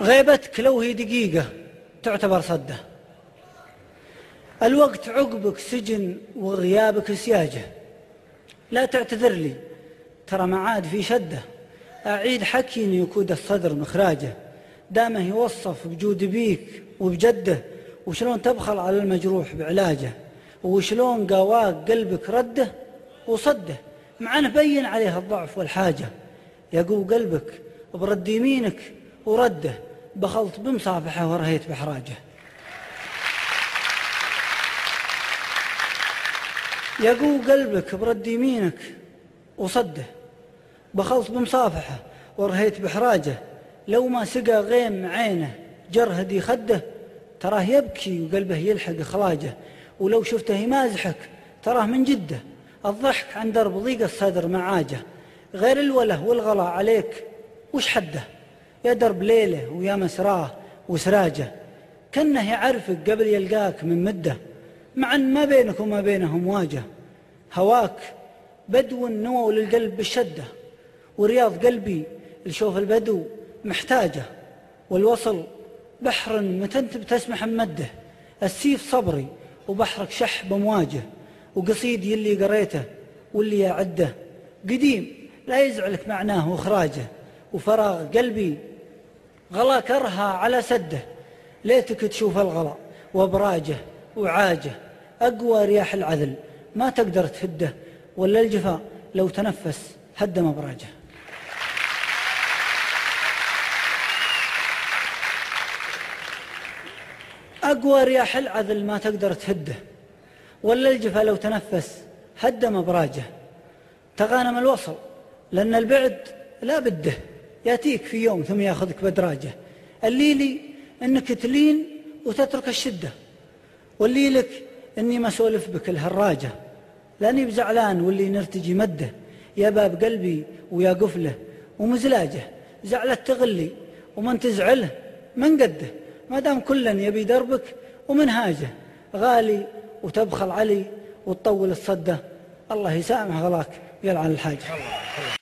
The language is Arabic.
غيبتك لو هي دقيقة تعتبر صدة. الوقت عقبك سجن وغيابك سياجة. لا تعتذر لي ترى ما عاد في شدة. أعيد حكي يكود الصدر مخراجه. دامه يوصف بجود بيك وبجده، وشلون تبخل على المجروح بعلاجه، وشلون قواك قلبك رده وصده، مع انه بين عليه الضعف والحاجة. يقو قلبك برد يمينك ورده، بخلط بمصافحه ورهيت بحراجه. يقو قلبك برد يمينك وصده، بخلط بمصافحه ورهيت بحراجه. لو ما سقى غيم عينه جرهدي خده، تراه يبكي وقلبه يلحق خلاجه. ولو شفته يمازحك تراه من جده، الضحك عن درب ضيق الصدر معاجه. غير الوله والغلا عليك وش حده، يا درب ليله ويا مسراه وسراجه. كنه يعرفك قبل يلقاك من مده، مع ان ما بينك وما بينه مواجه. هواك بدو نوى للقلب بالشده، ورياض قلبي لشوف البدو محتاجه. والوصل بحر متى انت بتسمح مده، السيف صبري وبحرك شح بمواجه. وقصيد يلي قريته واللي يعده قديم لا يزعلك معناه واخراجه. وفراغ قلبي غلا كرها على سده، ليتك تشوف الغلا وابراجه وعاجه. اقوى رياح العذل ما تقدر تهده، ولا الجفا لو تنفس هدم ابراجه. أقوى رياح العذل ما تقدر تهده، ولا الجفا لو تنفس هدم أبراجه. تغانم الوصل لأن البعد لا بده، يأتيك في يوم ثم يأخذك بدراجه. الليلي إنك تلين وتترك الشدة، واللي لك إني ما سولف بك الهراجة. لأني بزعلان واللي نرتجي مده، يا باب قلبي ويا قفله ومزلاجه. زعلت تغلي ومن تزعله من قده، ما دام كلن يبي دربك ومنهاجه. غالي وتبخل علي وتطول الصده، الله يسامح غلاك يلعن الحاجه.